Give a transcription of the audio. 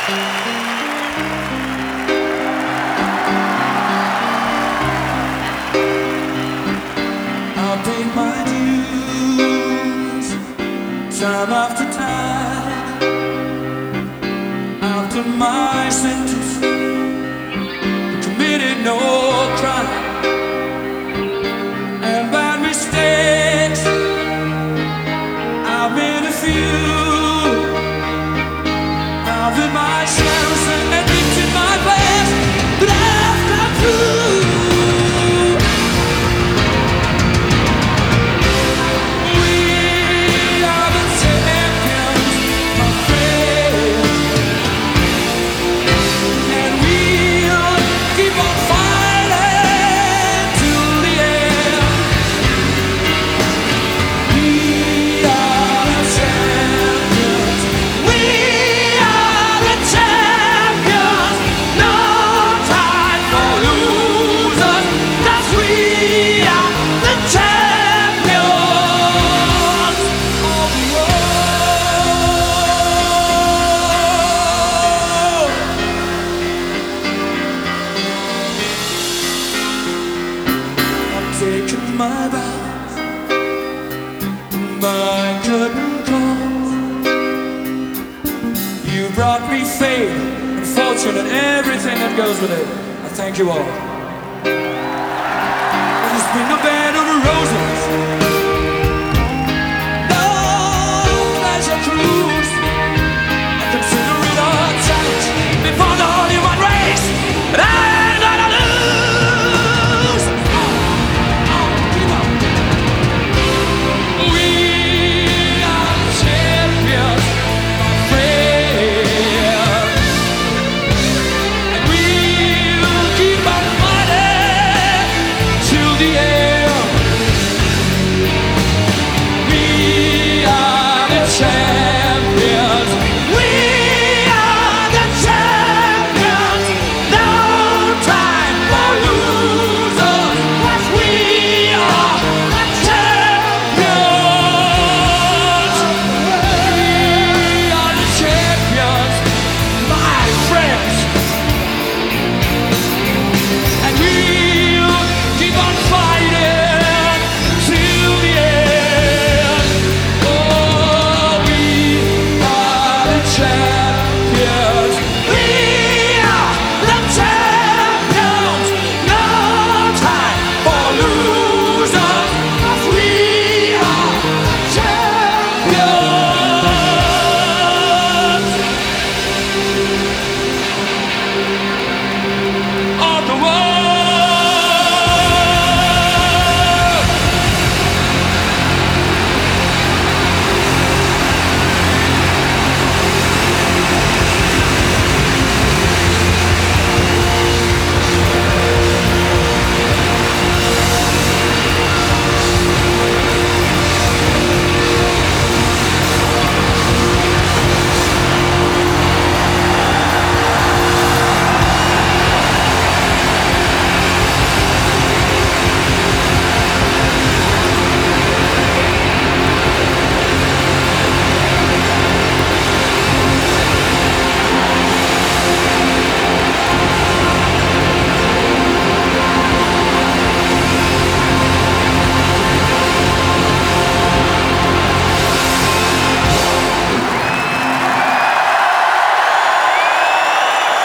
I'll pay my dues time after time. After my sentence, committed no crime and bad mistakes. I've made a few. I've been my shares and admitted my past, but I've got through. Taken my vows, my curtain calls. You brought me fame and fortune and everything that goes with it. I thank you all. It's been a bed of roses.